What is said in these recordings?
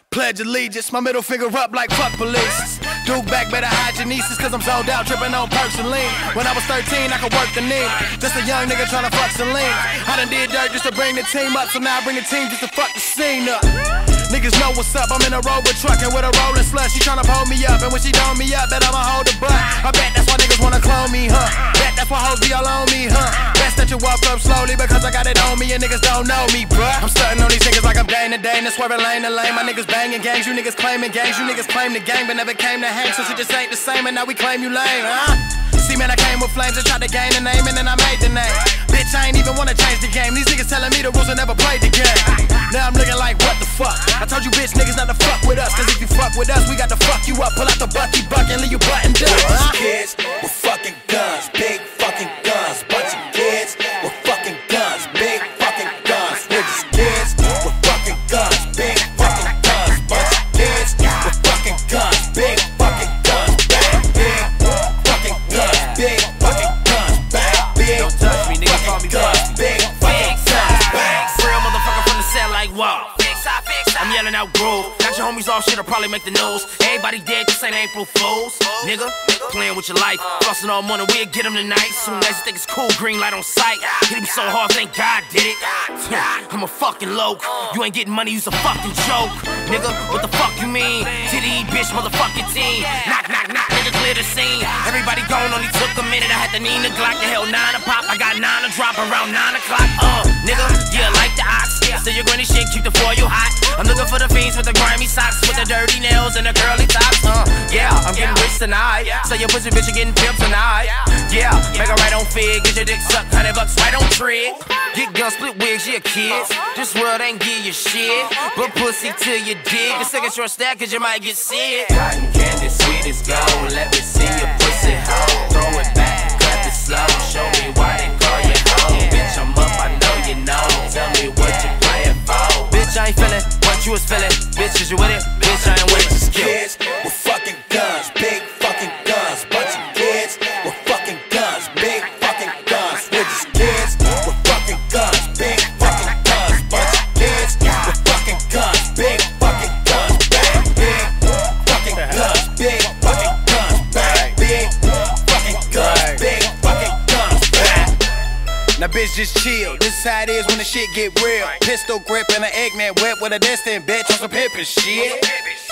Pledge allegiance, my middle finger up like fuck police. Duke back, better hide your nieces, cause I'm zoned out, tripping on perks and lean. When I was 13, I could work the knee. Just a young nigga tryna fuck some lean. I done did dirt just to bring the team up, so now I bring the team just to fuck the scene up. Niggas know what's up, I'm in a rover truckin' with a rollin' slut. She tryna pull me up, and when she dome me up, bet I'ma hold the butt. I bet that's why niggas wanna clone me, huh? Bet that's why hoes be all on me, huh? Best that you walk up slowly, because I got it on me and niggas don't know me, bruh. I'm stuntin' on these niggas like I'm Dane to Dane, swerving lane to lane. My niggas banging gangs, you niggas claiming gangs. You niggas claim the gang, but never came to hang. So shit just ain't the same, and now we claim you lame, huh? See, man, I came with flames and tried to gain a name, and then I made the name. Bitch, I ain't even wanna change the game. These niggas telling me the rules, I never played the game. Now I'm looking like, what the fuck? I told you bitch niggas not to fuck with us, cause if you fuck with us, we got to fuck you up. Pull out the Bucky buck and leave you buttoned up, huh? Kids with fucking guns, big fucking guns. Bunch of kids with fucking guns, big fucking guns. We're just kids with fucking guns, big fucking guns. Bunch of kids with fucking guns, big fucking guns. Bang, big fucking guns, big fucking guns. Bang, big. Don't touch me, nigga, call me guns, big fucking guns. Bang. Real motherfucker from the set like wow. I'm yelling out groove. Got your homies off shit'll probably make the news. Everybody dead, this ain't April Fools. Nigga, playing with your life. Flossing all morning, we'll get him tonight. Soon as you think it's cool, green light on sight. Hit him so hard, thank God did it. I'm a fucking loc. You ain't getting money, you's a fucking joke. Nigga, what the fuck you mean? TDE bitch, motherfucking team. Knock, knock, knock, nigga, clear the scene. Everybody gone, only took a minute. I had to need a Glock, the hell 9 to pop. I got 9 to drop around 9 o'clock. Nigga, yeah, like the ox. So your granny shit, keep the foil hot. I'm looking for the fiends with the grimy socks, with the dirty nails and the curly tops. Yeah, I'm getting rich tonight. So your pussy bitch, you getting pimped tonight. Yeah, make a right on fig, get your dick sucked, $100 right on trig. Get gun, split wigs, yeah, kids. This world ain't give you shit, but pussy till you dig. The second short stack, cause you might get sick. Cotton candy, sweet as gold. Let me see your pussy hoe. Throw it back, clap it slow. Show me why they call you hoe. Bitch, I'm up, I know you know. Tell me what you playing for. Bitch, I ain't feeling what you was feeling. Bitch, is you with it? Bitch, I ain't with it. Just kids with fucking guns, big fucking guns. Bunch of kids with fucking guns, big fucking guns. We're just kids with fucking guns, big fucking guns. Bunch of kids with fucking guns, big fucking guns. Bang, big fucking guns, big fucking guns. Bang, big fucking guns, big fucking guns. Bang. Now bitch, just chill, this is how it is when the shit get real. Pistol grip and an eggman whip with a distant bitch on some pimpin' shit.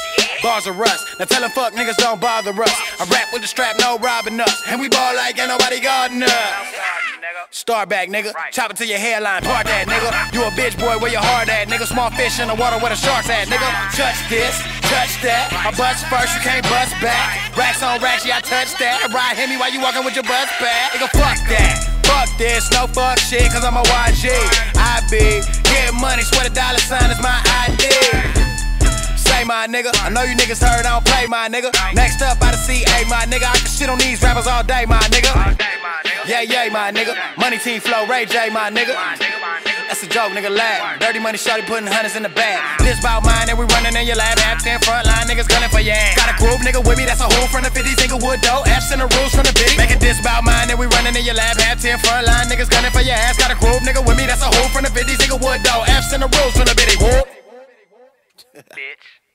Bars of rust, now tell them fuck niggas don't bother us. I rap with the strap, no robbing us. And we ball like ain't nobody guarding us. Start back, nigga, chop it to your hairline, park that, nigga. You a bitch, boy, where your heart at, nigga. Small fish in the water where the sharks at, nigga. Touch this, touch that. I bust first, you can't bust back. Racks on racks, yeah, I touch that. Ride hit me while you walking with your bust back. Nigga, fuck that. Fuck this, no fuck shit, cause I'm a YG. I be getting money, swear the dollar sign is my ID. Say my nigga, I know you niggas heard I don't play my nigga. Next up out of CA my nigga, I can shit on these rappers all day my nigga. Yeah, yeah, my nigga. Money team flow, Ray J my nigga. That's a joke, nigga, laugh. Dirty money shorty putting hundreds in the bag. This bout mine and we running in your lab. Half 10 front line niggas gunning for your ass. Got a groove nigga with me, that's a whole from the 50s. Nigga wood dough, F's in the rules from the bitty. Make a diss bout mine and we running in your lab. Half 10 front line niggas gunning for your ass. Got a groove nigga with me, that's a whole from the 50s. Nigga wood dough, F's in the rules from the bitty. Whoop. Bitch.